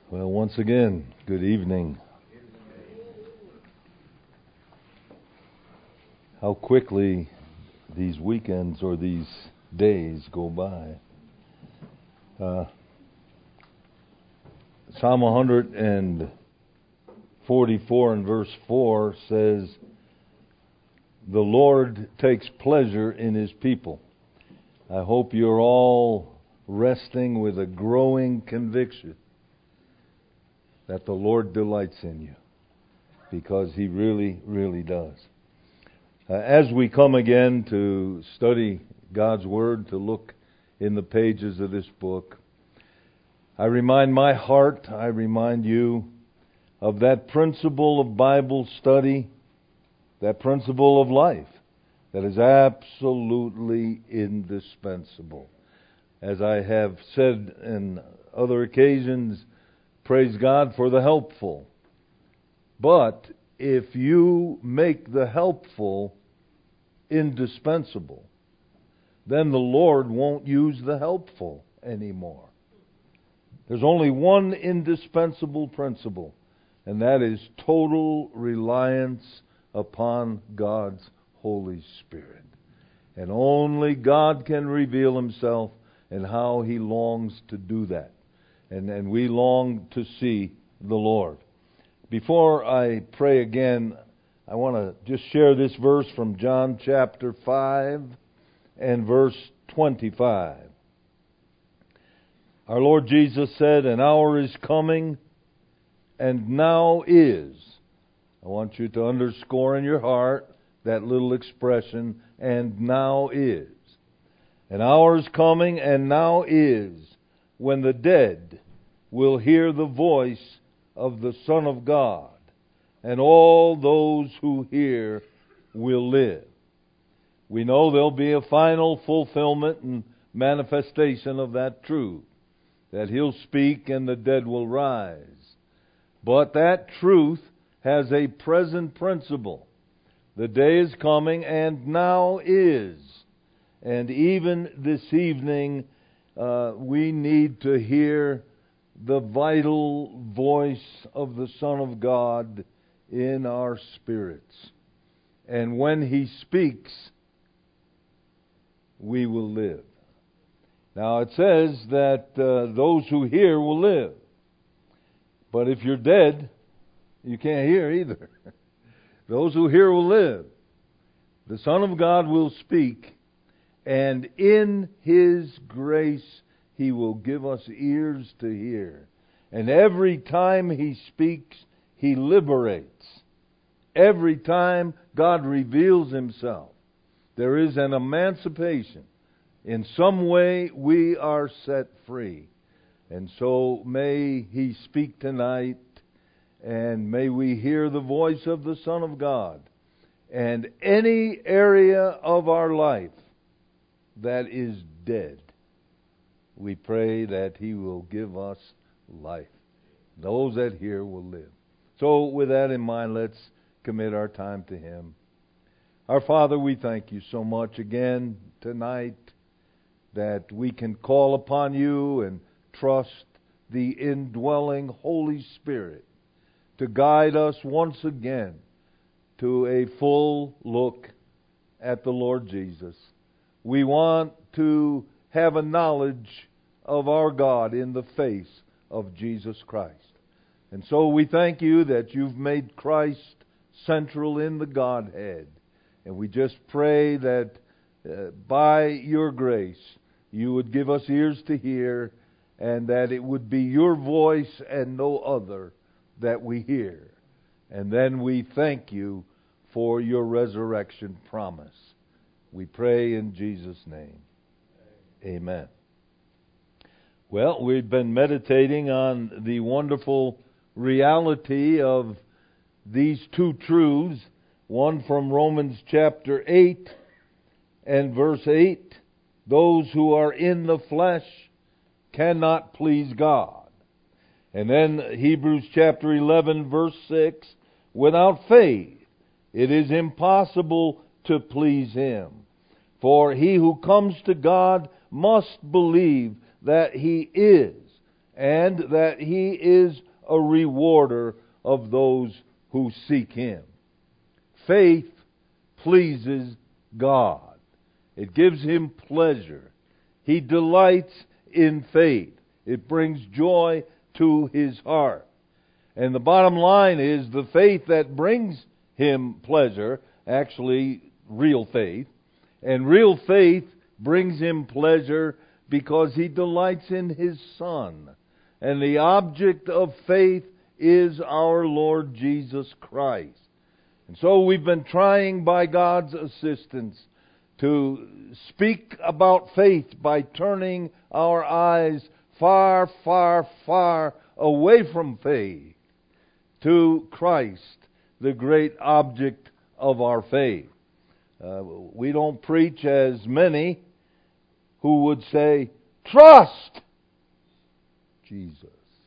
Well, once again, good evening. How quickly these weekends or these days go by. Psalm 144 and verse 4 says, "The Lord takes pleasure in His people." I hope you're all resting with a growing conviction that the Lord delights in you, because He really, really does. As we come again to study God's Word, to look in the pages of this book, I remind my heart, I remind you of that principle of Bible study, that principle of life that is absolutely indispensable. As I have said in other occasions, praise God for the helpful. But if you make the helpful indispensable, then the Lord won't use the helpful anymore. There's only one indispensable principle, and that is total reliance upon God's Holy Spirit. And only God can reveal Himself and how He longs to do that. And we long to see the Lord. Before I pray again, I want to just share this verse from John chapter 5 and verse 25. Our Lord Jesus said, "An hour is coming, and now is." I want you to underscore in your heart that little expression, "and now is." An hour is coming, and now is, when the dead will hear the voice of the Son of God, and all those who hear will live. We know there'll be a final fulfillment and manifestation of that truth, that He'll speak and the dead will rise. But that truth has a present principle. The day is coming, and now is. And even this evening, we need to hear the vital voice of the Son of God in our spirits. And when He speaks, we will live. Now it says that those who hear will live. But if you're dead, you can't hear either. Those who hear will live. The Son of God will speak, and in His grace He will give us ears to hear. And every time He speaks, He liberates. Every time God reveals Himself, there is an emancipation. In some way we are set free. And so may He speak tonight, and may we hear the voice of the Son of God. And any area of our life that is dead, we pray that He will give us life. Those that hear will live. So with that in mind, let's commit our time to Him. Our Father, we thank You so much again tonight that we can call upon You and trust the indwelling Holy Spirit to guide us once again to a full look at the Lord Jesus. We want to have a knowledge of our God in the face of Jesus Christ. And so we thank You that You've made Christ central in the Godhead. And we just pray that by Your grace You would give us ears to hear, and that it would be Your voice and no other that we hear. And then we thank You for Your resurrection promise. We pray in Jesus' name. Amen. Well, we've been meditating on the wonderful reality of these two truths. One from Romans chapter 8 and verse 8. Those who are in the flesh cannot please God. And then Hebrews chapter 11 verse 6. Without faith it is impossible to please Him. For he who comes to God must believe that He is, and that He is a rewarder of those who seek Him. Faith pleases God. It gives Him pleasure. He delights in faith. It brings joy to His heart. And the bottom line is the faith that brings Him pleasure, actually real faith, and real faith brings Him pleasure because He delights in His Son. And the object of faith is our Lord Jesus Christ. And so we've been trying by God's assistance to speak about faith by turning our eyes far, far, far away from faith to Christ, the great object of our faith. We don't preach as many who would say, trust Jesus.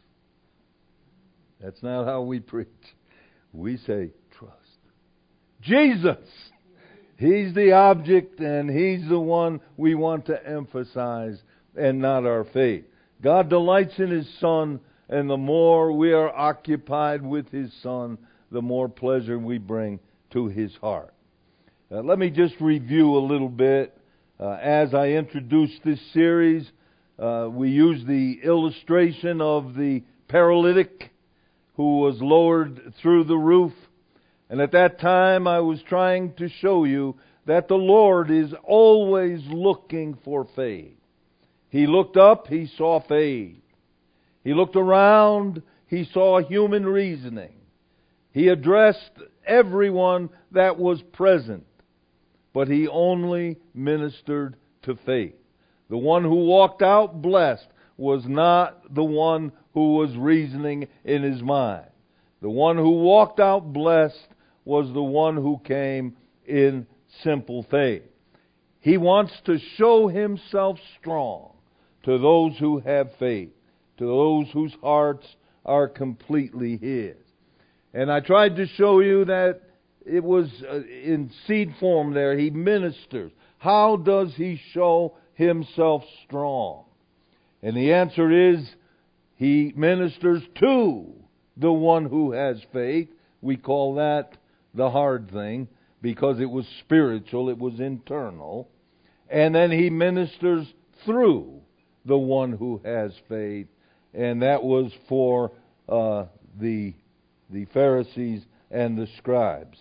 That's not how we preach. We say, trust Jesus. He's the object and He's the one we want to emphasize and not our faith. God delights in His Son, and the more we are occupied with His Son, the more pleasure we bring to His heart. Let me just review a little bit. As I introduce this series, we use the illustration of the paralytic who was lowered through the roof. And at that time I was trying to show you that the Lord is always looking for faith. He looked up, He saw faith. He looked around, He saw human reasoning. He addressed everyone that was present, but He only ministered to faith. The one who walked out blessed was not the one who was reasoning in his mind. The one who walked out blessed was the one who came in simple faith. He wants to show Himself strong to those who have faith, to those whose hearts are completely His. And I tried to show you that it was in seed form there. He ministers. How does He show Himself strong? And the answer is, He ministers to the one who has faith. We call that the hard thing because it was spiritual, it was internal. And then He ministers through the one who has faith, and that was for the Pharisees and the scribes.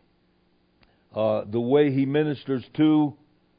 The way He ministers through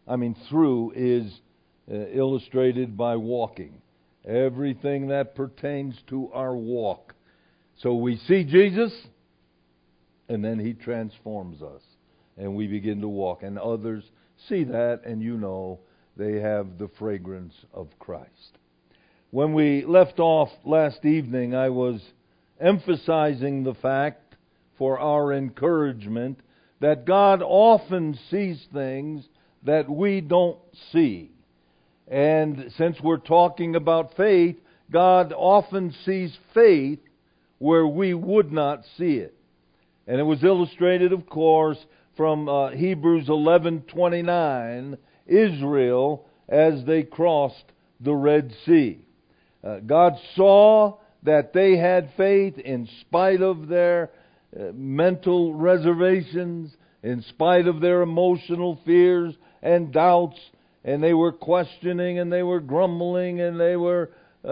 is illustrated by walking. Everything that pertains to our walk. So we see Jesus, and then He transforms us, and we begin to walk. And others see that, and they have the fragrance of Christ. When we left off last evening, I was emphasizing the fact, for our encouragement, that God often sees things that we don't see. And since we're talking about faith, God often sees faith where we would not see it. And it was illustrated, of course, from Hebrews 11:29, Israel as they crossed the Red Sea. God saw that they had faith in spite of their mental reservations, in spite of their emotional fears and doubts, and they were questioning and they were grumbling and they were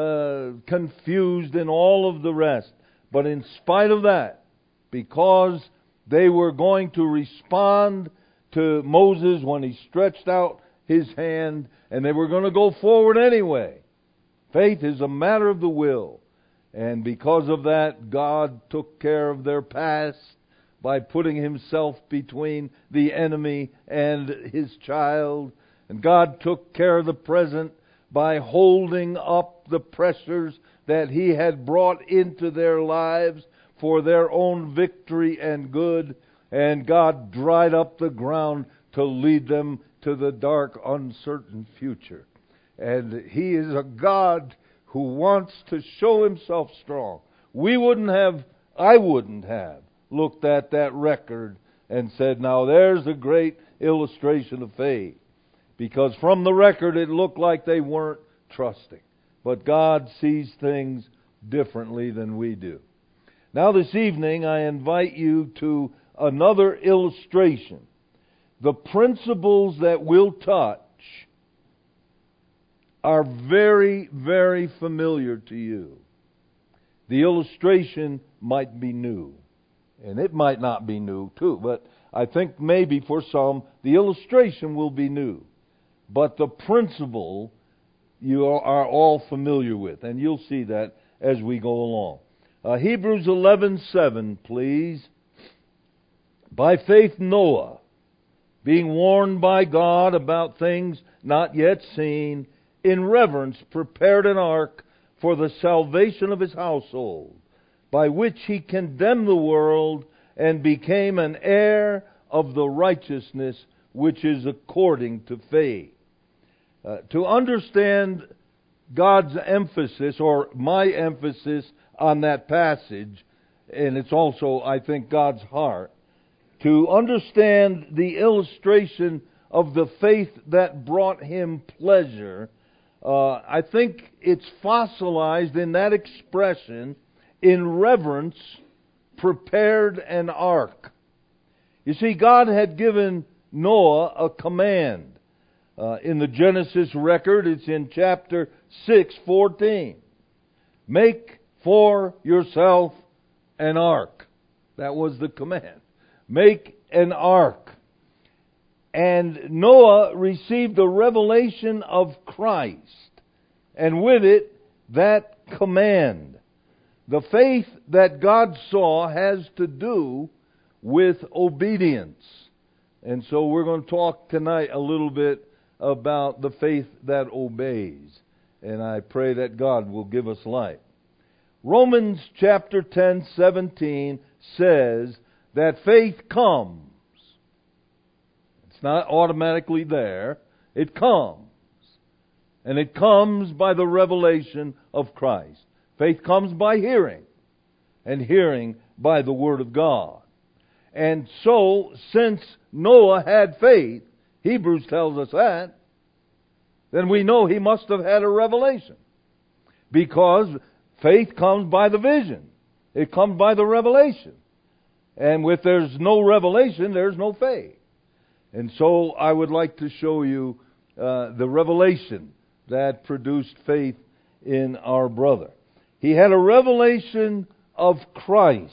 confused and all of the rest. But in spite of that, because they were going to respond to Moses when he stretched out his hand, and they were going to go forward anyway. Faith is a matter of the will. And because of that, God took care of their past by putting Himself between the enemy and His child. And God took care of the present by holding up the pressures that He had brought into their lives for their own victory and good. And God dried up the ground to lead them to the dark, uncertain future. And He is a God who wants to show Himself strong. I wouldn't have looked at that record and said, now there's a great illustration of faith. Because from the record it looked like they weren't trusting. but God sees things differently than we do. Now this evening I invite you to another illustration. The principles that we'll touch are very, very familiar to you. The illustration might be new, and it might not be new too, but I think maybe for some the illustration will be new. But the principle you are all familiar with, and you'll see that as we go along. Hebrews 11:7, please. By faith Noah, being warned by God about things not yet seen, in reverence prepared an ark for the salvation of his household, by which he condemned the world and became an heir of the righteousness which is according to faith. To understand God's emphasis, or my emphasis on that passage, and it's also, I think, God's heart, to understand the illustration of the faith that brought him pleasure, I think it's fossilized in that expression, in reverence, prepared an ark. You see, God had given Noah a command. In the Genesis record, it's in chapter 6:14. Make for yourself an ark. That was the command. Make an ark. And Noah received the revelation of Christ, and with it, that command. The faith that God saw has to do with obedience. And so we're going to talk tonight a little bit about the faith that obeys. And I pray that God will give us light. Romans chapter 10:17 says that faith comes. It's not automatically there. It comes. And it comes by the revelation of Christ. Faith comes by hearing, and hearing by the Word of God. And so, since Noah had faith, Hebrews tells us that, then we know he must have had a revelation. Because faith comes by the vision. It comes by the revelation. And if there's no revelation, there's no faith. And so I would like to show you the revelation that produced faith in our brother. He had a revelation of Christ,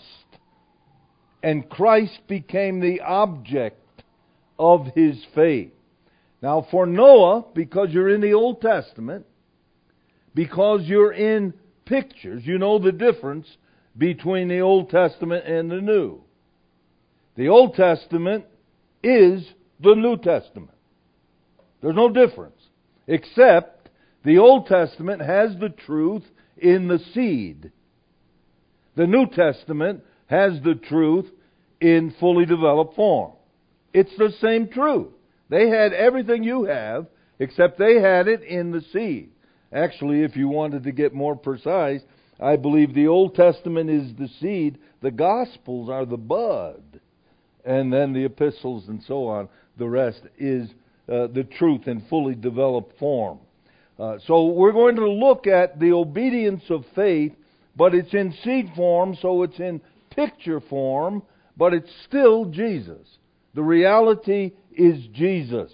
and Christ became the object of his faith. Now for Noah, because you're in the Old Testament, because you're in pictures, you know the difference between the Old Testament and the New. The Old Testament is the New Testament. There's no difference. Except the Old Testament has the truth in the seed. The New Testament has the truth in fully developed form. It's the same truth. They had everything you have, except they had it in the seed. Actually, if you wanted to get more precise, I believe the Old Testament is the seed, the Gospels are the bud, and then the epistles and so on. The rest is the truth in fully developed form. So we're going to look at the obedience of faith, but it's in seed form, so it's in picture form, but it's still Jesus. The reality is Jesus.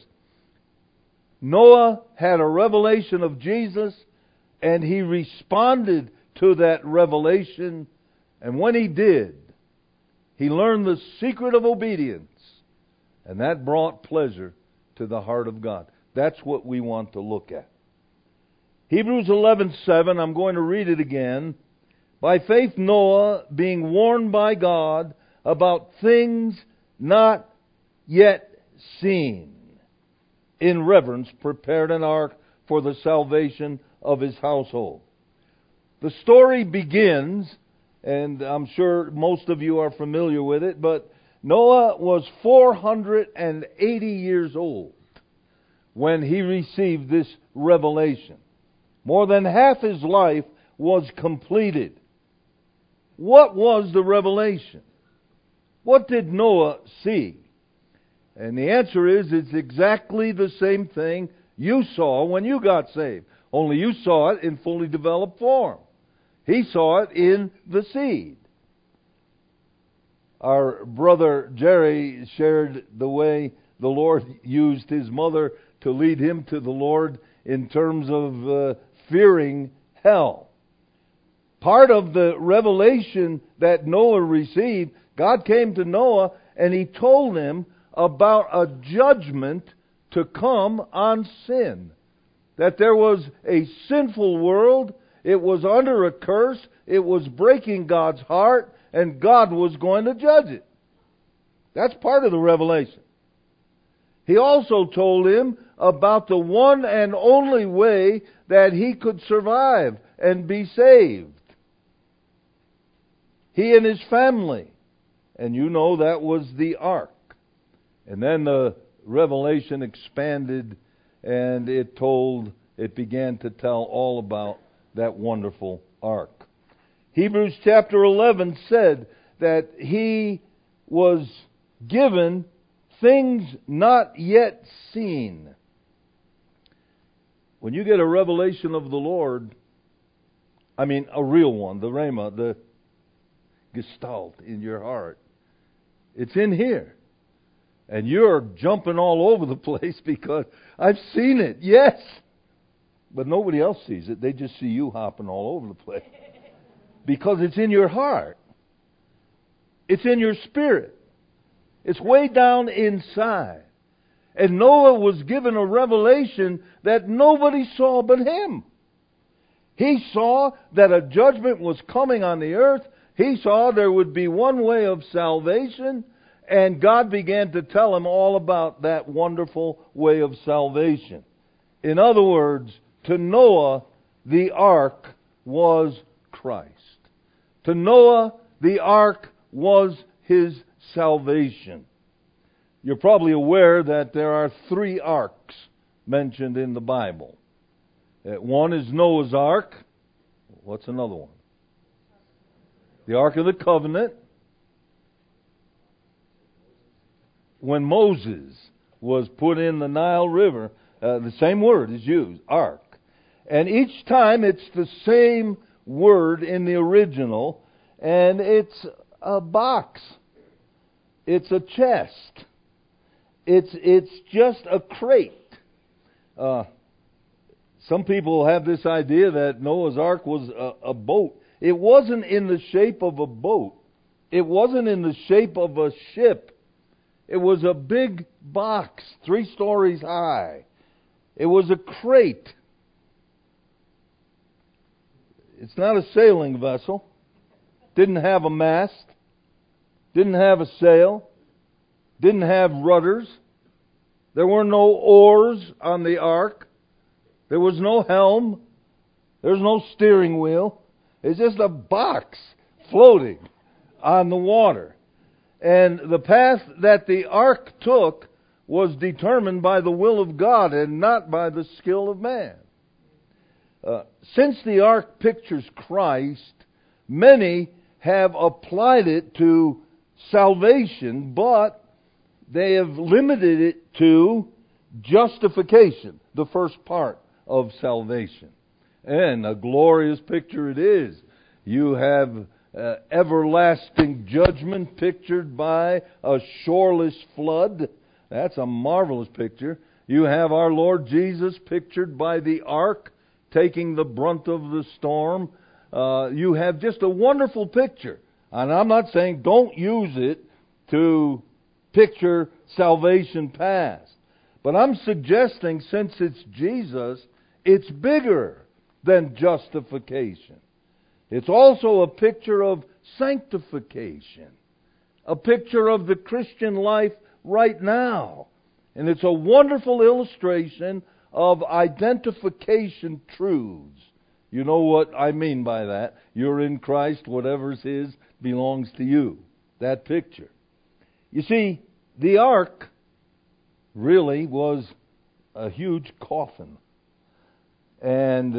Noah had a revelation of Jesus, and he responded to that revelation, and when he did, he learned the secret of obedience, and that brought pleasure to the heart of God. That's what we want to look at. Hebrews 11:7, I'm going to read it again. By faith Noah, being warned by God about things not yet seen, in reverence prepared an ark for the salvation of his household. The story begins, and I'm sure most of you are familiar with it, but Noah was 480 years old when he received this revelation. More than half his life was completed. What was the revelation? What did Noah see? And the answer is, it's exactly the same thing you saw when you got saved. Only you saw it in fully developed form. He saw it in the seed. Our brother Jerry shared the way the Lord used his mother to lead him to the Lord in terms of fearing hell. Part of the revelation that Noah received, God came to Noah and He told him about a judgment to come on sin. That there was a sinful world, it was under a curse, it was breaking God's heart, and God was going to judge it. That's part of the revelation. He also told him about the one and only way that he could survive and be saved. He and his family. And you know that was the ark. And then the revelation expanded and it began to tell all about that wonderful ark. Hebrews chapter 11 said that he was given things not yet seen. When you get a revelation of the Lord, I mean a real one, the Rhema, the Gestalt in your heart, it's in here. And you're jumping all over the place because I've seen it, yes. But nobody else sees it. They just see you hopping all over the place. Because it's in your heart. It's in your spirit. It's way down inside. And Noah was given a revelation that nobody saw but him. He saw that a judgment was coming on the earth. He saw there would be one way of salvation. And God began to tell him all about that wonderful way of salvation. In other words, to Noah, the ark was Christ. To Noah, the ark was his salvation. You're probably aware that there are 3 arks mentioned in the Bible. One is Noah's ark. What's another one? The Ark of the Covenant. When Moses was put in the Nile River, the same word is used, ark. And each time it's the same word in the original, and it's a box. It's a chest. It's just a crate. Some people have this idea that Noah's Ark was a boat. It wasn't in the shape of a boat. It wasn't in the shape of a ship. It was a big box, 3 stories high. It was a crate. It's not a sailing vessel. Didn't have a mast. Didn't have a sail. Didn't have rudders. There were no oars on the ark. There was no helm. There was no steering wheel. It's just a box floating on the water. And the path that the ark took was determined by the will of God and not by the skill of man. Since the ark pictures Christ, many have applied it to salvation, but they have limited it to justification, the first part of salvation. And a glorious picture it is. You have everlasting judgment pictured by a shoreless flood. That's a marvelous picture. You have our Lord Jesus pictured by the ark taking the brunt of the storm. You have just a wonderful picture. And I'm not saying don't use it to picture salvation past. But I'm suggesting since it's Jesus, it's bigger than justification. It's also a picture of sanctification. A picture of the Christian life right now. And it's a wonderful illustration of identification truths. You know what I mean by that. You're in Christ, whatever's His belongs to you. That picture. You see, the ark really was a huge coffin. And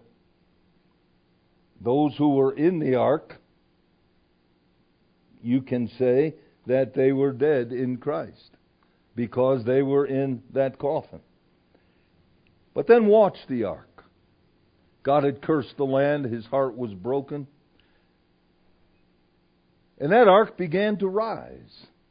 those who were in the ark, you can say that they were dead in Christ because they were in that coffin. But then watch the ark. God had cursed the land. His heart was broken. And that ark began to rise.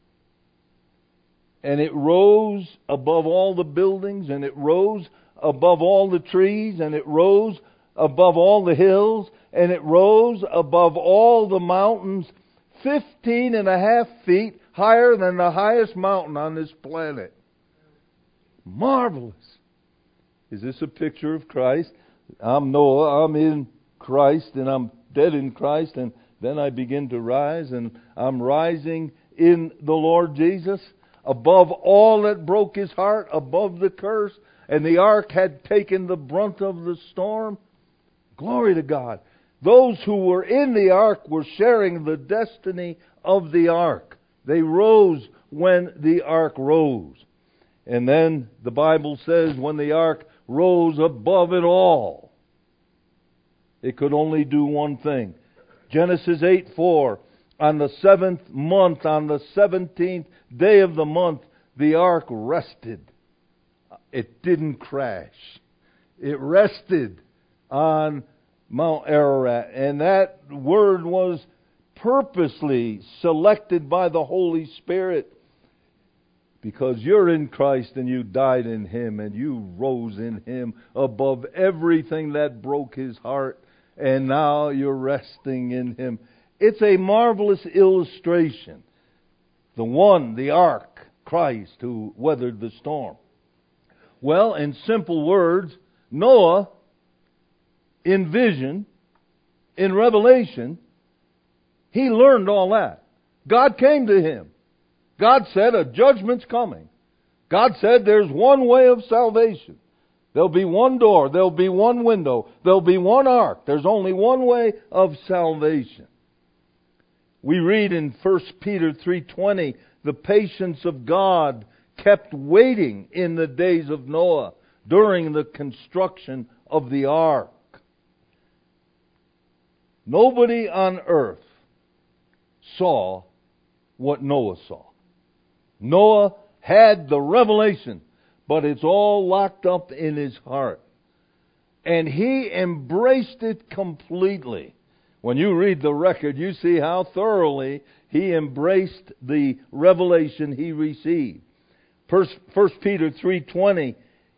And it rose above all the buildings, and it rose above all the trees, and it rose above all the hills, and it rose above all the mountains, 15.5 feet higher than the highest mountain on this planet. Marvelous. Is this a picture of Christ? I'm Noah, I'm in Christ, and I'm dead in Christ, and then I begin to rise, and I'm rising in the Lord Jesus, above all that broke his heart, above the curse, and the ark had taken the brunt of the storm. Glory to God. Those who were in the ark were sharing the destiny of the ark. They rose when the ark rose. And then the Bible says when the ark rose above it all, it could only do one thing. Genesis 8:4, on the 7th month, on the 17th day of the month, the ark rested. It didn't crash. It rested on Mount Ararat. And that word was purposely selected by the Holy Spirit, because you're in Christ and you died in Him and you rose in Him above everything that broke His heart, and now you're resting in Him. It's a marvelous illustration. The ark, Christ, who weathered the storm. Well, in simple words, Noah, in vision, in revelation, he learned all that. God came to him. God said a judgment's coming. God said there's one way of salvation. There'll be one door. There'll be one window. There'll be one ark. There's only one way of salvation. We read in 1 Peter 3:20, the patience of God kept waiting in the days of Noah during the construction of the ark. Nobody on earth saw what Noah saw. Noah had the revelation, but it's all locked up in his heart. And he embraced it completely. When you read the record, you see how thoroughly he embraced the revelation he received. 1 Peter 3:20,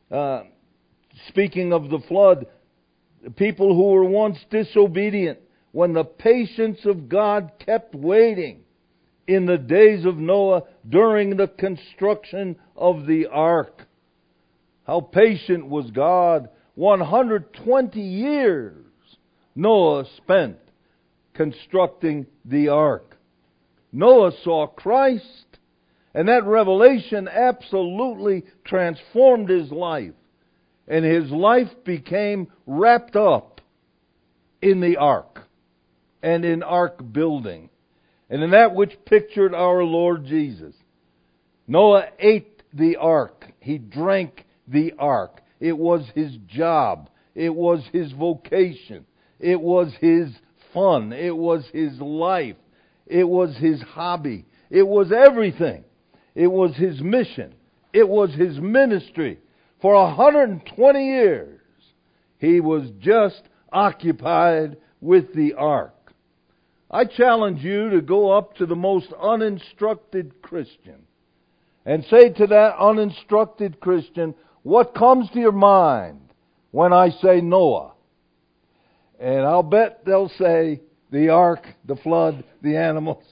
speaking of the flood, people who were once disobedient, when the patience of God kept waiting in the days of Noah during the construction of the ark. How patient was God? 120 years Noah spent constructing the ark. Noah saw Christ, and that revelation absolutely transformed his life. And his life became wrapped up in the ark and in ark building, and in that which pictured our Lord Jesus. Noah ate the ark. He drank the ark. It was his job. It was his vocation. It was his fun. It was his life. It was his hobby. It was everything. It was his mission. It was his ministry. For 120 years, he was just occupied with the ark. I challenge you to go up to the most uninstructed Christian and say to that uninstructed Christian, what comes to your mind when I say Noah? And I'll bet they'll say the ark, the flood, the animals.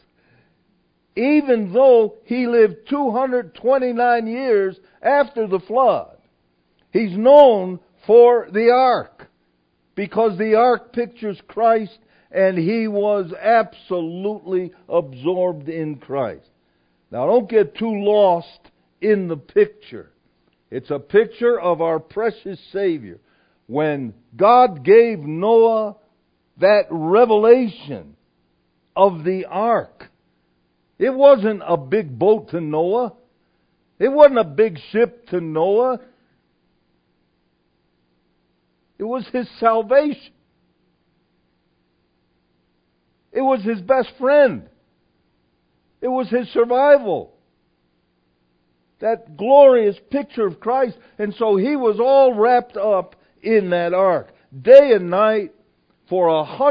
Even though he lived 229 years after the flood, he's known for the ark, because the ark pictures Christ, and he was absolutely absorbed in Christ. Now, don't get too lost in the picture. It's a picture of our precious Savior. When God gave Noah that revelation of the ark, it wasn't a big boat to Noah. It wasn't a big ship to Noah. It was his salvation. It was his best friend. It was his survival. That glorious picture of Christ. And so he was all wrapped up in that ark. day and night for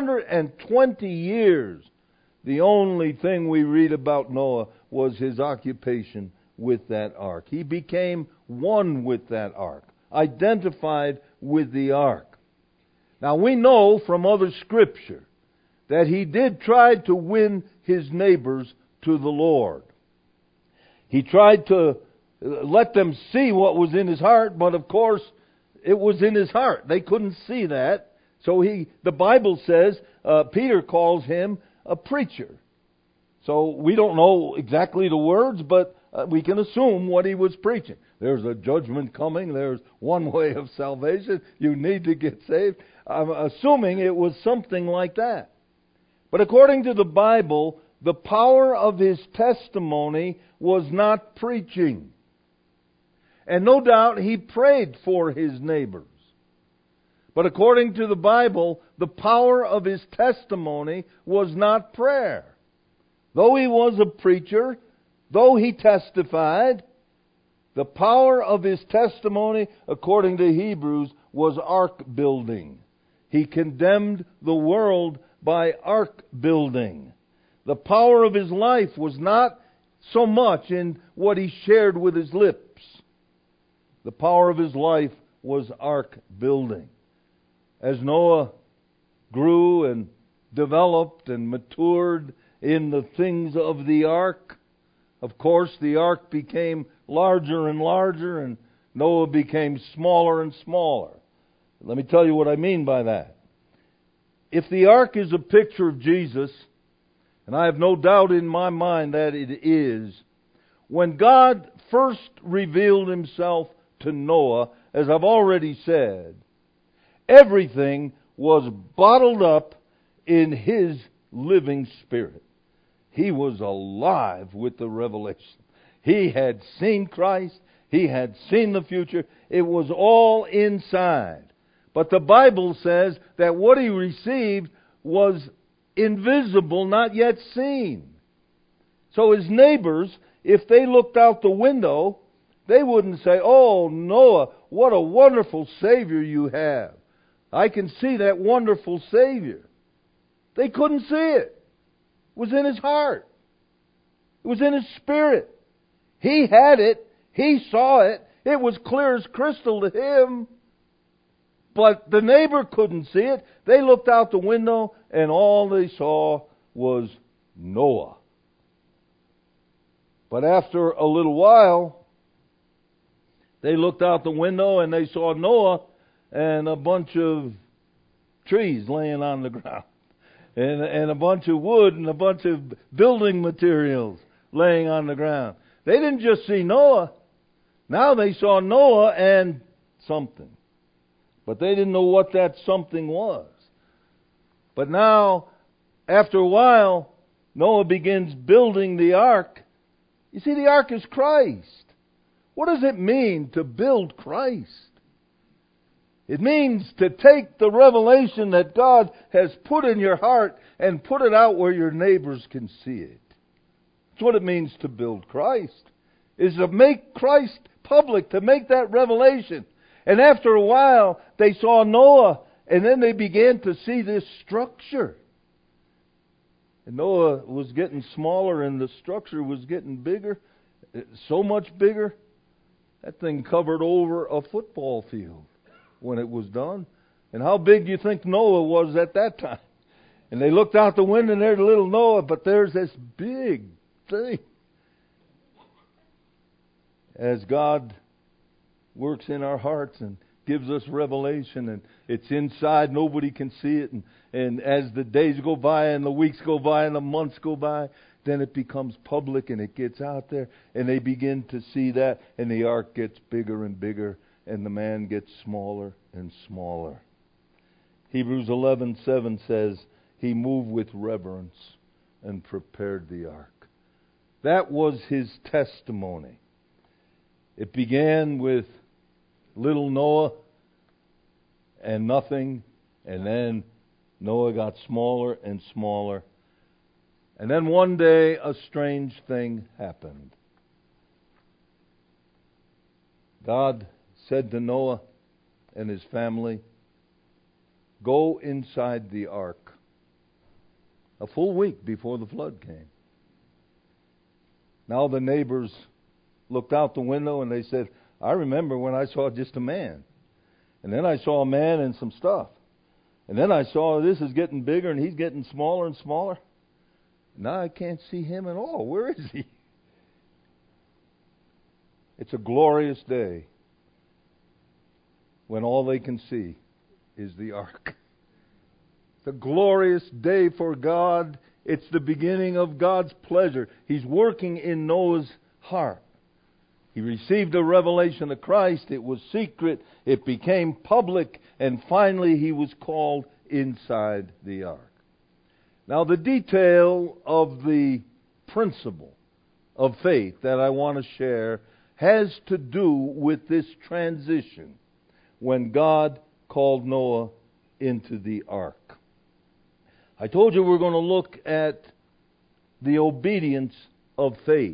120 years. The only thing we read about Noah was his occupation with that ark. He became one with that ark, identified with the ark. Now we know from other Scripture that he did try to win his neighbors to the Lord. He tried to let them see what was in his heart, but of course it was in his heart. They couldn't see that. So the Bible says, Peter calls him a preacher. So we don't know exactly the words, but we can assume what he was preaching. There's a judgment coming. There's one way of salvation. You need to get saved. I'm assuming it was something like that. But according to the Bible, the power of his testimony was not preaching. And no doubt he prayed for his neighbors. But according to the Bible, the power of his testimony was not prayer. Though he was a preacher, though he testified, the power of his testimony, according to Hebrews, was ark building. He condemned the world by ark building. The power of his life was not so much in what he shared with his lips. The power of his life was ark building. As Noah grew and developed and matured in the things of the ark, of course the ark became larger and larger, and Noah became smaller and smaller. Let me tell you what I mean by that. If the ark is a picture of Jesus, and I have no doubt in my mind that it is, when God first revealed Himself to Noah, as I've already said, everything was bottled up in his living spirit. He was alive with the revelation. He had seen Christ. He had seen the future. It was all inside. But the Bible says that what he received was invisible, not yet seen. So his neighbors, if they looked out the window, they wouldn't say, "Oh, Noah, what a wonderful Savior you have. I can see that wonderful Savior." They couldn't see it. It was in his heart. It was in his spirit. He had it. He saw it. It was clear as crystal to him. But the neighbor couldn't see it. They looked out the window and all they saw was Noah. But after a little while, they looked out the window and they saw Noah and a bunch of trees laying on the ground. And a bunch of wood and a bunch of building materials laying on the ground. They didn't just see Noah. Now they saw Noah and something. But they didn't know what that something was. But now, after a while, Noah begins building the ark. You see, the ark is Christ. What does it mean to build Christ? It means to take the revelation that God has put in your heart and put it out where your neighbors can see it. That's what it means to build Christ. Is to make Christ public, to make that revelation. And after a while, they saw Noah, and then they began to see this structure. And Noah was getting smaller, and the structure was getting bigger. So much bigger, that thing covered over a football field when it was done. And how big do you think Noah was at that time? And they looked out the window, and there's little Noah, but there's this big thing. As God works in our hearts and gives us revelation, and it's inside, nobody can see it, and as the days go by and the weeks go by and the months go by, then it becomes public and it gets out there, and they begin to see that, and the ark gets bigger and bigger, and the man gets smaller and smaller. Hebrews 11:7 says, "He moved with reverence and prepared the ark." That was his testimony. It began with little Noah and nothing, and then Noah got smaller and smaller. And then one day a strange thing happened. God said to Noah and his family, go inside the ark. A full week before the flood came. Now the neighbors looked out the window and they said, I remember when I saw just a man. And then I saw a man and some stuff. And then I saw this is getting bigger and he's getting smaller and smaller. Now I can't see him at all. Where is he? It's a glorious day when all they can see is the ark. It's a glorious day for God. It's the beginning of God's pleasure. He's working in Noah's heart. He received a revelation of Christ. It was secret. It became public. And finally he was called inside the ark. Now the detail of the principle of faith that I want to share has to do with this transition when God called Noah into the ark. I told you we're going to look at the obedience of faith.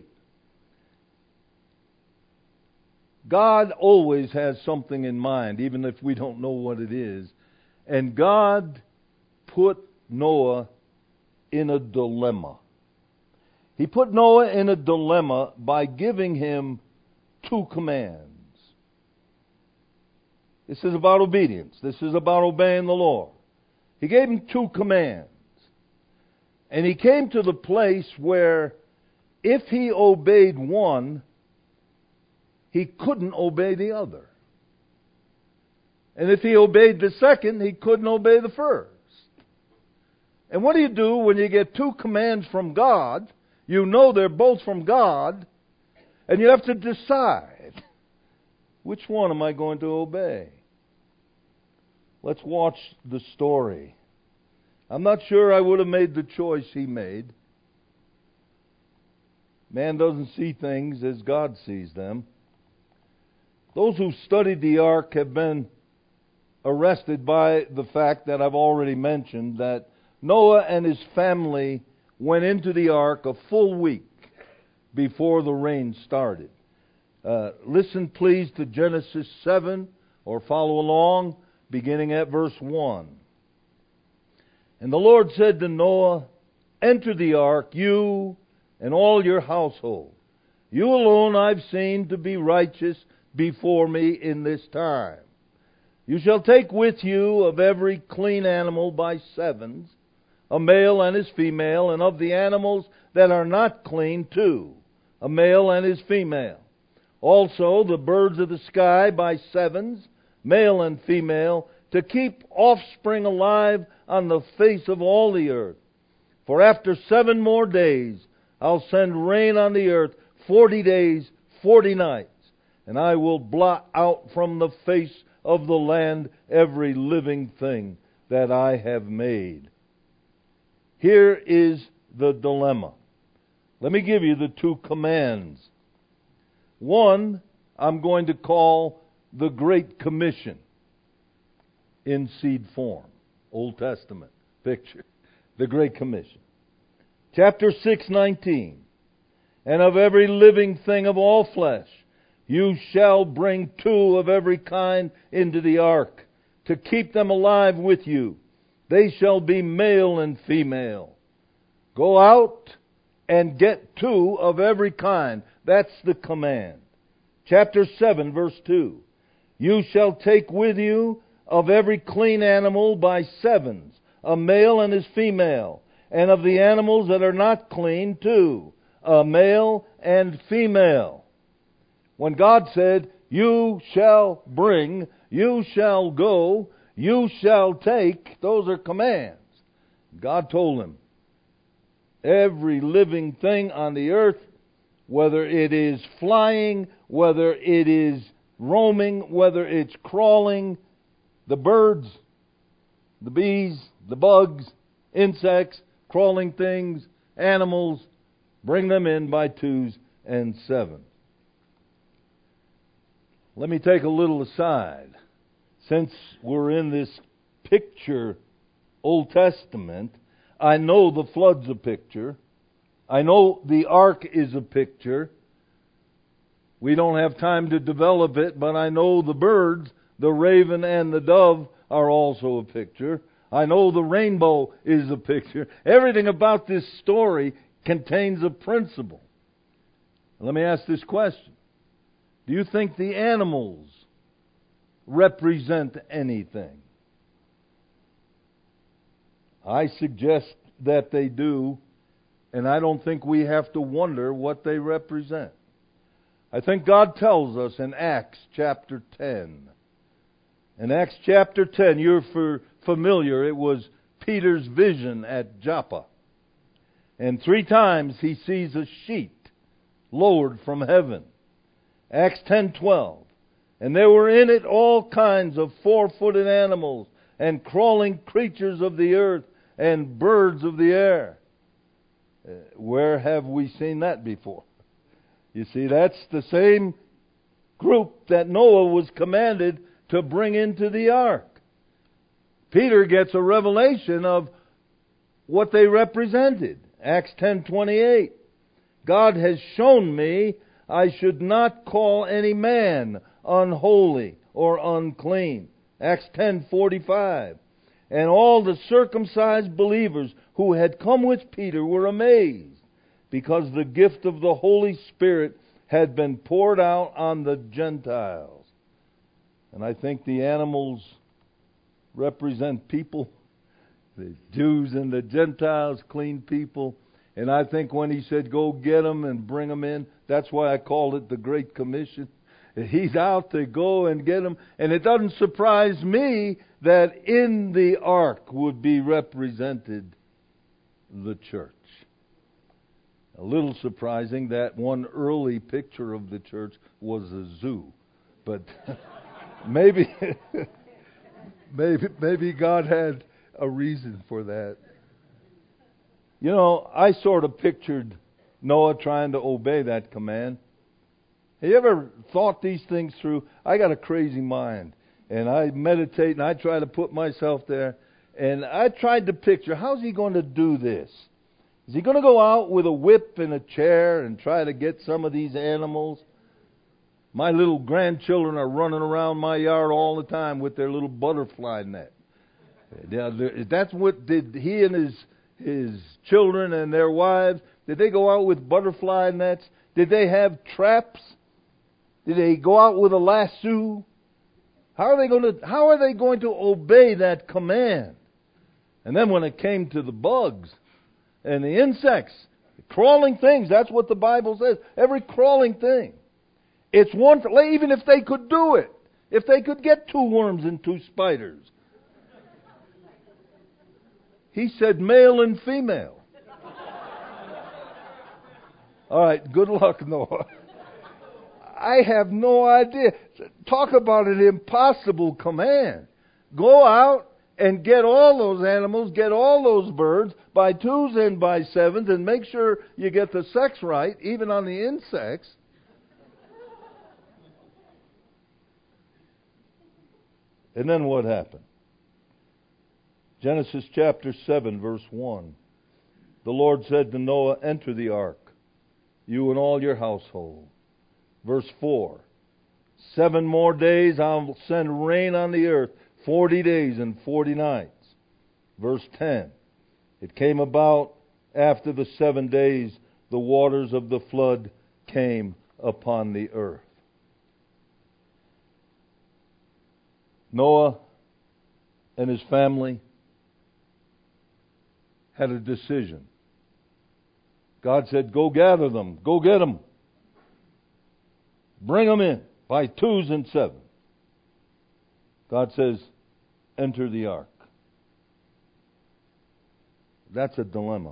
God always has something in mind, even if we don't know what it is. And God put Noah in a dilemma. He put Noah in a dilemma by giving him 2 commands. This is about obedience. This is about obeying the Lord. He gave him 2 commands. And he came to the place where if he obeyed one, he couldn't obey the other. And if he obeyed the second, he couldn't obey the first. And what do you do when you get 2 commands from God? You know they're both from God, and you have to decide, which one am I going to obey? Let's watch the story. I'm not sure I would have made the choice he made. Man doesn't see things as God sees them. Those who studied the ark have been arrested by the fact that I've already mentioned, that Noah and his family went into the ark a full week before the rain started. Listen please to Genesis 7, or follow along, beginning at verse 1. And the Lord said to Noah, enter the ark, you and all your household. You alone I've seen to be righteous before me in this time. You shall take with you of every clean animal by 7s, a male and his female, and of the animals that are not clean 2, a male and his female. Also the birds of the sky by 7s, male and female, to keep offspring alive on the face of all the earth. For after 7 more days I'll send rain on the earth 40 days, 40 nights, and I will blot out from the face of the land every living thing that I have made. Here is the dilemma. Let me give you the 2 commands. One, I'm going to call the Great Commission in seed form. Old Testament picture. The Great Commission. Chapter 6:19. And of every living thing of all flesh, you shall bring 2 of every kind into the ark, to keep them alive with you. They shall be male and female. Go out and get 2 of every kind. That's the command. Chapter 7, verse 2. You shall take with you of every clean animal by 7s, a male and his female, and of the animals that are not clean 2, a male and female. When God said, you shall bring, you shall go, you shall take, those are commands. God told him, every living thing on the earth, whether it is flying, whether it is roaming, whether it's crawling, the birds, the bees, the bugs, insects, crawling things, animals, bring them in by 2s and 7s. Let me take a little aside. Since we're in this picture, Old Testament, I know the flood's a picture. I know the ark is a picture. We don't have time to develop it, but I know the birds, the raven and the dove, are also a picture. I know the rainbow is a picture. Everything about this story contains a principle. Let me ask this question. Do you think the animals represent anything? I suggest that they do, and I don't think we have to wonder what they represent. I think God tells us in Acts chapter 10. In Acts chapter 10, you're familiar, it was Peter's vision at Joppa. And 3 times he sees a sheet lowered from heaven. Acts 10:12. And there were in it all kinds of 4-footed animals, and crawling creatures of the earth, and birds of the air. Where have we seen that before? You see, that's the same group that Noah was commanded to bring into the ark. Peter gets a revelation of what they represented. Acts 10:28. God has shown me I should not call any man unholy or unclean. Acts 10:45. And all the circumcised believers who had come with Peter were amazed, because the gift of the Holy Spirit had been poured out on the Gentiles. And I think the animals represent people, the Jews and the Gentiles, clean people. And I think when he said, go get them and bring them in, that's why I called it the Great Commission. He's out to go and get them. And it doesn't surprise me that in the ark would be represented the church. A little surprising that one early picture of the church was a zoo. But maybe God had a reason for that. You know, I sort of pictured Noah trying to obey that command. Have you ever thought these things through? I got a crazy mind, and I meditate and I try to put myself there, and I tried to picture, how's he going to do this? Is he going to go out with a whip and a chair and try to get some of these animals? My little grandchildren are running around my yard all the time with their little butterfly net. That's what did he and his children and their wives, did they go out with butterfly nets? Did they have traps? Did they go out with a lasso? How are they going to obey that command? And then when it came to the bugs and the insects, the crawling things, that's what the Bible says. Every crawling thing. It's one, even if they could do it, if they could get 2 worms and 2 spiders. He said male and female. All right, good luck, Noah. I have no idea. Talk about an impossible command. Go out and get all those animals, get all those birds by 2s and by 7s, and make sure you get the sex right, even on the insects. And then what happened? Genesis chapter 7, verse 1. The Lord said to Noah, enter the ark, you and all your household. Verse 4. 7 more days I'll send rain on the earth, 40 days and 40 nights. Verse 10. It came about after the 7 days, the waters of the flood came upon the earth. Noah and his family had a decision. God said, go gather them. Go get them. Bring them in by 2s and 7s. God says, enter the ark. That's a dilemma.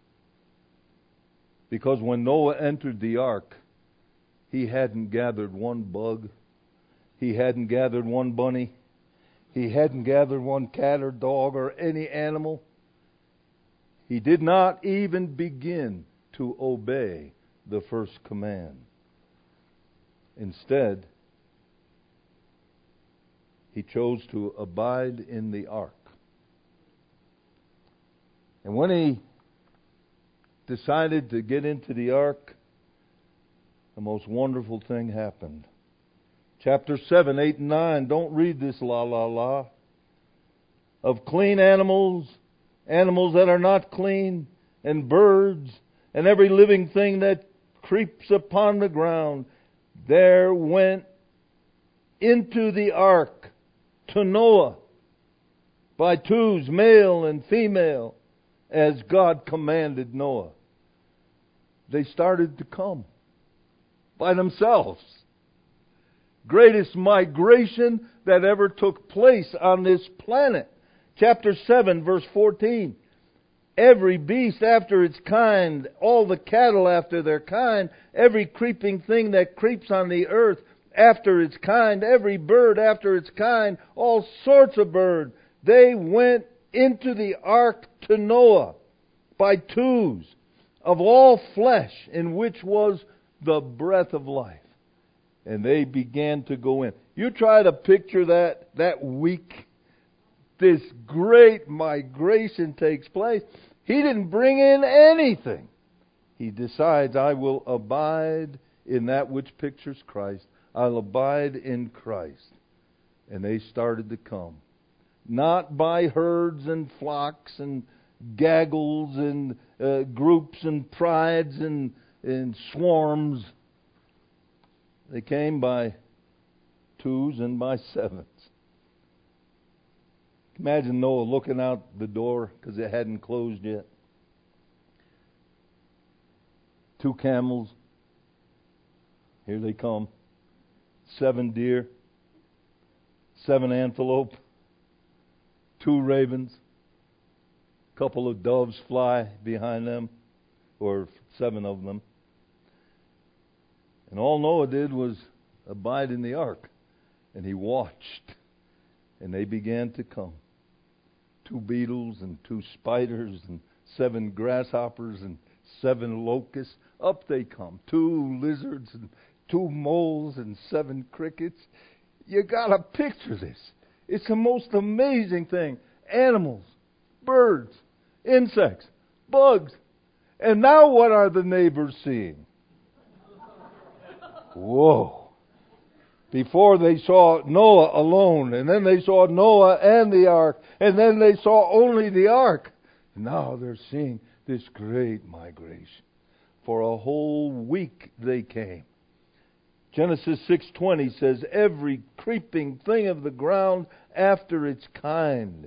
Because when Noah entered the ark, he hadn't gathered one bug. He hadn't gathered one bunny. He hadn't gathered one cat or dog or any animal. He did not even begin to obey the first command. Instead, he chose to abide in the ark. And when he decided to get into the ark, the most wonderful thing happened. Chapter 7, 8, and 9. Don't read this la la la. of clean animals, animals that are not clean, and birds, and every living thing that creeps upon the ground, there went into the ark to Noah by twos, male and female, as God commanded Noah. They started to come by themselves. Greatest migration that ever took place on this planet. Chapter 7, verse 14. Every beast after its kind, all the cattle after their kind, every creeping thing that creeps on the earth after its kind, every bird after its kind, all sorts of birds. They went into the ark to Noah by twos, of all flesh, in which was the breath of life. And they began to go in. You try to picture that week. This great migration takes place. He didn't bring in anything. He decides, I will abide in that which pictures Christ. I'll abide in Christ. And they started to come. Not by herds and flocks and gaggles and groups and prides and swarms. They came by twos and by sevens. Imagine Noah looking out the door because it hadn't closed yet. 2 camels. Here they come. 7 deer. 7 antelope. 2 ravens. A couple of doves fly behind them. Or 7 of them. And all Noah did was abide in the ark. And he watched. And they began to come. 2 beetles and 2 spiders and 7 grasshoppers and 7 locusts. Up they come. 2 lizards and 2 moles and 7 crickets. You gotta picture this. It's the most amazing thing. Animals, birds, insects, bugs. And now what are the neighbors seeing? Whoa. Before they saw Noah alone, and then they saw Noah and the ark, and then they saw only the ark. Now they're seeing this great migration. For a whole week they came. Genesis 6:20 says, every creeping thing of the ground after its kind.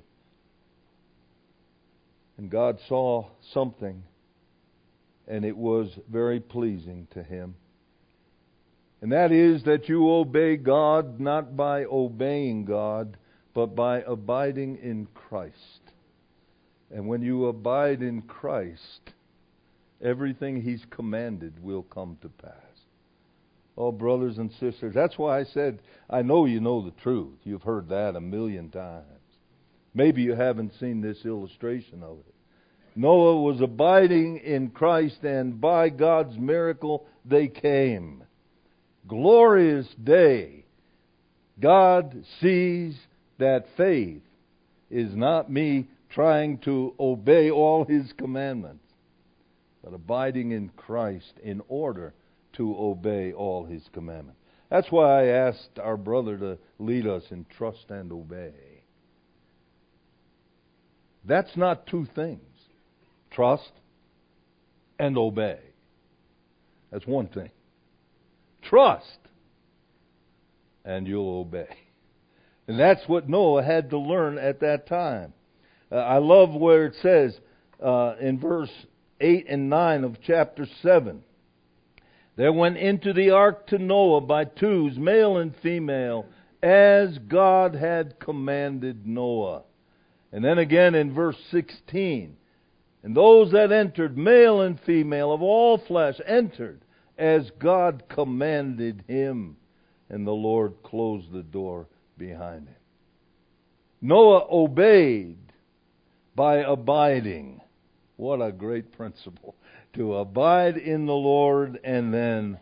And God saw something, and it was very pleasing to Him. And that is that you obey God not by obeying God, but by abiding in Christ. And when you abide in Christ, everything He's commanded will come to pass. Oh, brothers and sisters, that's why I said, I know you know the truth. You've heard that a million times. Maybe you haven't seen this illustration of it. Noah was abiding in Christ, and by God's miracle, they came. Glorious day. God sees that faith is not me trying to obey all His commandments, but abiding in Christ in order to obey all His commandments. That's why I asked our brother to lead us in trust and obey. That's not 2 things. Trust and obey. That's 1 thing. Trust, and you'll obey. And that's what Noah had to learn at that time. I love where it says in verse 8 and 9 of chapter 7. There went into the ark to Noah by twos, male and female, as God had commanded Noah. And then again in verse 16. And those that entered, male and female, of all flesh, entered as God commanded him. And the Lord closed the door behind him. Noah obeyed by abiding. What a great principle. To abide in the Lord and then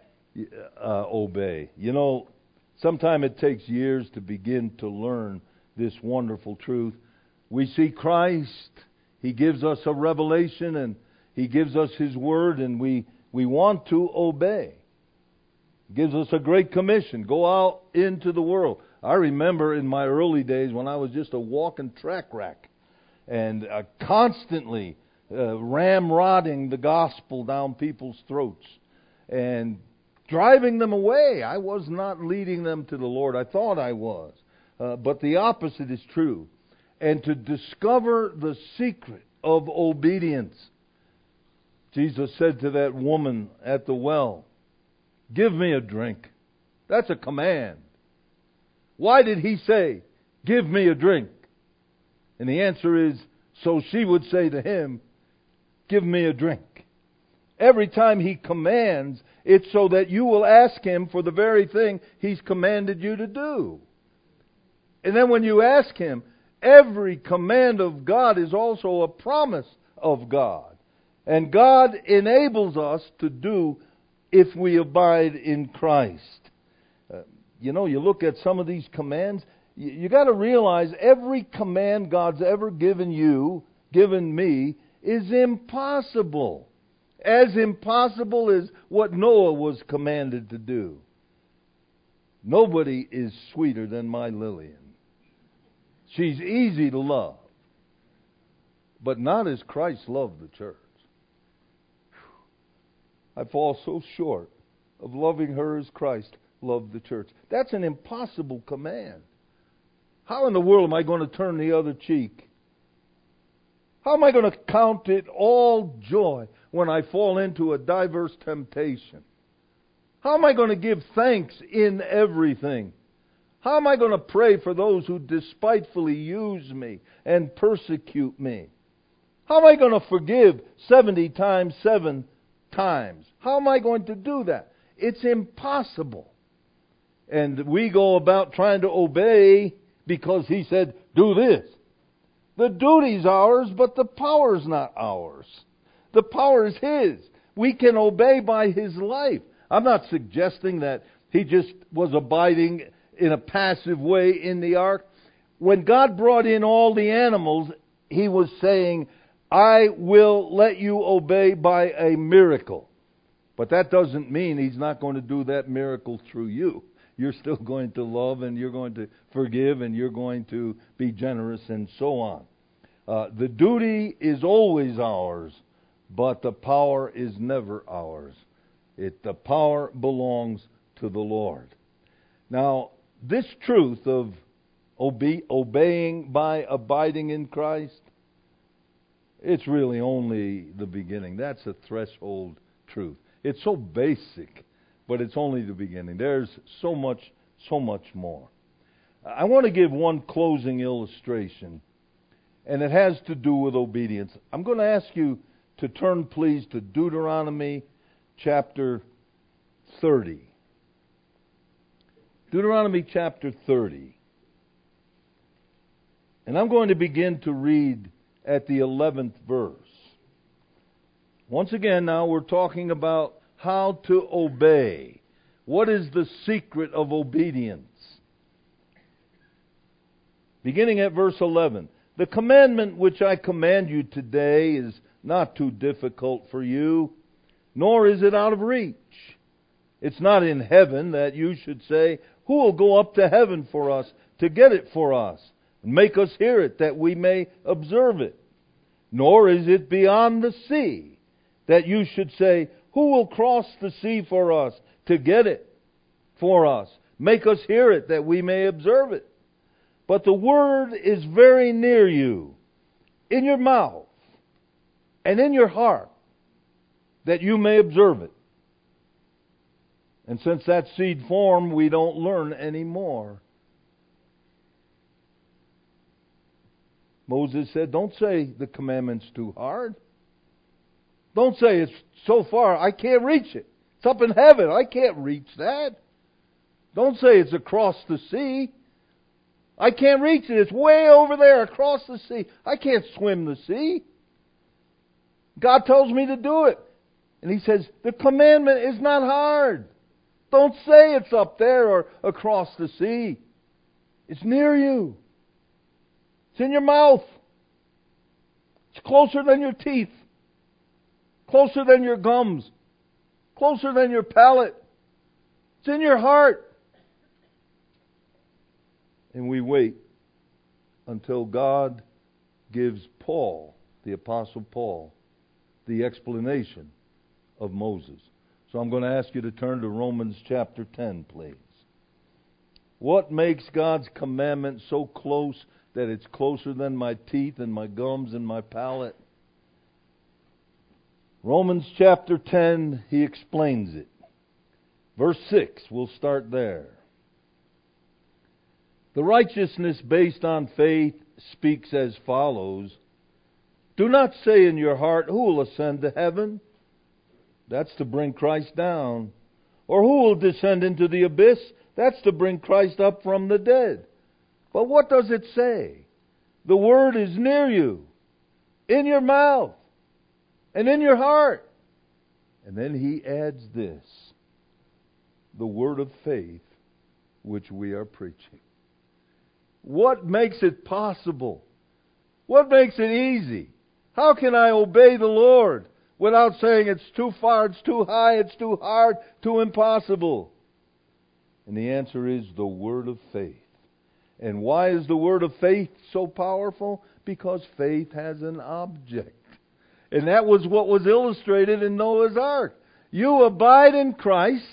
obey. You know, sometimes it takes years to begin to learn this wonderful truth. We see Christ. He gives us a revelation and He gives us His Word, and we want to obey. He gives us a great commission. Go out into the world. I remember in my early days when I was just a walking track rack and constantly ramrodding the gospel down people's throats and driving them away. I was not leading them to the Lord. I thought I was. But the opposite is true. And to discover the secret of obedience, Jesus said to that woman at the well, "Give me a drink." That's a command. Why did He say, "Give me a drink"? And the answer is, so she would say to Him, "Give me a drink." Every time He commands, it's so that you will ask Him for the very thing He's commanded you to do. And then when you ask Him, every command of God is also a promise of God. And God enables us to do if we abide in Christ. You look at some of these commands, you got to realize every command God's ever given you, given me, is impossible. As impossible as what Noah was commanded to do. Nobody is sweeter than my Lillian. She's easy to love, but not as Christ loved the church. I fall so short of loving her as Christ loved the church. That's an impossible command. How in the world am I going to turn the other cheek? How am I going to count it all joy when I fall into a diverse temptation? How am I going to give thanks in everything? How am I going to pray for those who despitefully use me and persecute me? How am I going to forgive 70 times 7 times? How am I going to do that? It's impossible. And we go about trying to obey because He said, "Do this." The duty's ours, but the power's not ours. The power is His. We can obey by His life. I'm not suggesting that He just was abiding in a passive way in the ark. When God brought in all the animals, He was saying, "I will let you obey by a miracle." But that doesn't mean He's not going to do that miracle through you. You're still going to love, and you're going to forgive, and you're going to be generous, and so on. The duty is always ours, but the power is never ours. The power belongs to the Lord. Now, this truth of obeying by abiding in Christ, it's really only the beginning. That's a threshold truth. It's so basic, but it's only the beginning. There's so much more. I want to give one closing illustration, and it has to do with obedience. I'm going to ask you to turn, please, to Deuteronomy chapter 30. Deuteronomy chapter 30. And I'm going to begin to read at the 11th verse. Once again, now we're talking about how to obey. What is the secret of obedience? Beginning at verse 11. "The commandment which I command you today is not too difficult for you, nor is it out of reach. It's not in heaven that you should say, 'Who will go up to heaven for us to get it for us, and make us hear it, that we may observe it?' Nor is it beyond the sea that you should say, 'Who will cross the sea for us to get it for us? Make us hear it, that we may observe it.' But the word is very near you, in your mouth and in your heart, that you may observe it." And since that seed form, we don't learn anymore. Moses said, "Don't say the commandment's too hard. Don't say it's so far, I can't reach it. It's up in heaven, I can't reach that. Don't say it's across the sea. I can't reach it. It's way over there across the sea. I can't swim the sea. God tells me to do it." And He says, the commandment is not hard. Don't say it's up there or across the sea. It's near you. It's in your mouth. It's closer than your teeth. Closer than your gums. Closer than your palate. It's in your heart. And we wait until God gives Paul, the Apostle Paul, the explanation of Moses. So I'm going to ask you to turn to Romans chapter 10, please. What makes God's commandment so close that it's closer than my teeth and my gums and my palate? Romans chapter 10, he explains it. Verse 6, we'll start there. The righteousness based on faith speaks as follows. Do not say in your heart, who will ascend to heaven? That's to bring Christ down. Or who will descend into the abyss? That's to bring Christ up from the dead. But what does it say? The word is near you, in your mouth, and in your heart. And then he adds this, the word of faith which we are preaching. What makes it possible? What makes it easy? How can I obey the Lord without saying it's too far, it's too high, it's too hard, too impossible? And the answer is the word of faith. And why is the word of faith so powerful? Because faith has an object. And that was what was illustrated in Noah's Ark. You abide in Christ,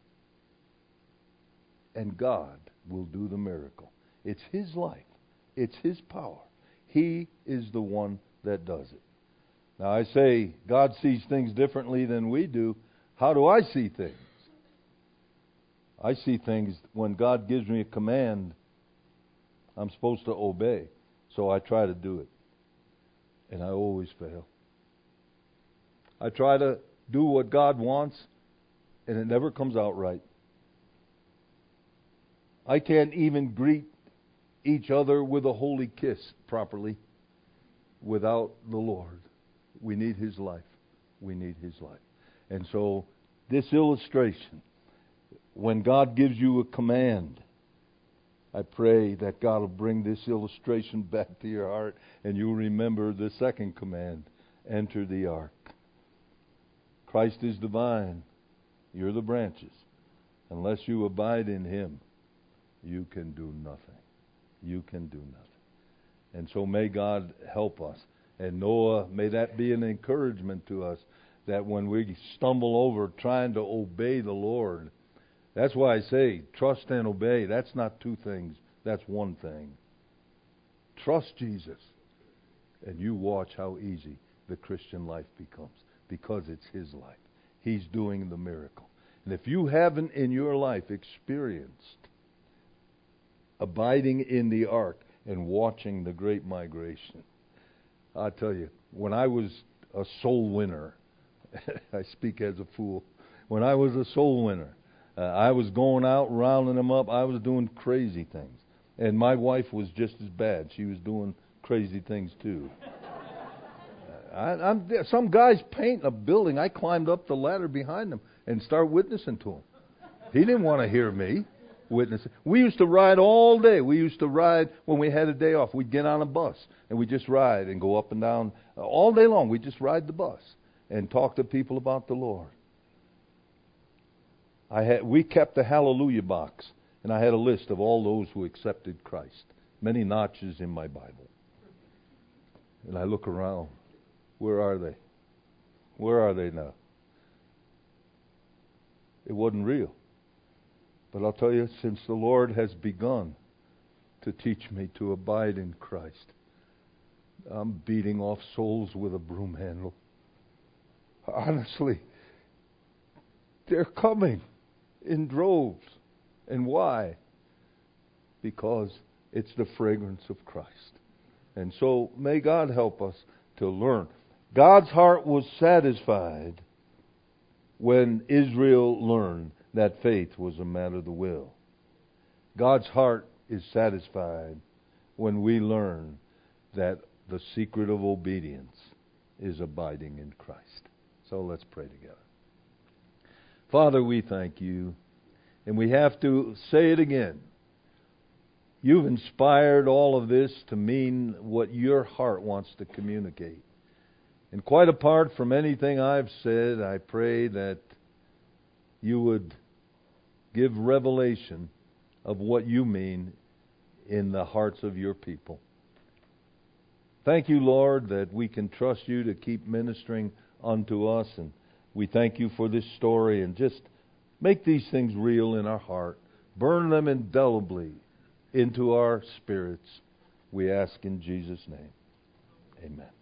and God will do the miracle. It's His life. It's His power. He is the one that does it. Now I say God sees things differently than we do. How do I see things? I see things when God gives me a command, I'm supposed to obey. So I try to do it. And I always fail. I try to do what God wants, and it never comes out right. I can't even greet each other with a holy kiss properly without the Lord. We need His life. We need His life. And so, this illustration, when God gives you a command, I pray that God will bring this illustration back to your heart and you'll remember the second command, enter the ark. Christ is the vine, you're the branches. Unless you abide in Him, you can do nothing. You can do nothing. And so may God help us. And Noah, may that be an encouragement to us that when we stumble over trying to obey the Lord, that's why I say trust and obey. That's not two things. That's one thing. Trust Jesus, and you watch how easy the Christian life becomes, because it's His life. He's doing the miracle. And if you haven't in your life experienced abiding in the ark and watching the great migration, I tell you, when I was a soul winner, I speak as a fool. When I was a soul winner, I was going out, rounding them up. I was doing crazy things. And my wife was just as bad. She was doing crazy things too. Some guys painting a building. I climbed up the ladder behind them and started witnessing to him. He didn't want to hear me witnessing. We used to ride all day. We used to ride when we had a day off. We'd get on a bus and we'd just ride and go up and down all day long. We'd just ride the bus and talk to people about the Lord. We kept a hallelujah box, and I had a list of all those who accepted Christ. Many notches in my Bible. And I look around. Where are they? Where are they now? It wasn't real. But I'll tell you, since the Lord has begun to teach me to abide in Christ, I'm beating off souls with a broom handle. Honestly, they're coming in droves. And why? Because it's the fragrance of Christ. And so may God help us to learn. God's heart was satisfied when Israel learned that faith was a matter of the will. God's heart is satisfied when we learn that the secret of obedience is abiding in Christ. So let's pray together. Father, we thank You. And we have to say it again. You've inspired all of this to mean what Your heart wants to communicate. And quite apart from anything I've said, I pray that You would give revelation of what You mean in the hearts of your people. Thank you, Lord, that we can trust you to keep ministering unto us. And we thank you for this story, and just make these things real in our heart. Burn them indelibly into our spirits. We ask in Jesus' name. Amen.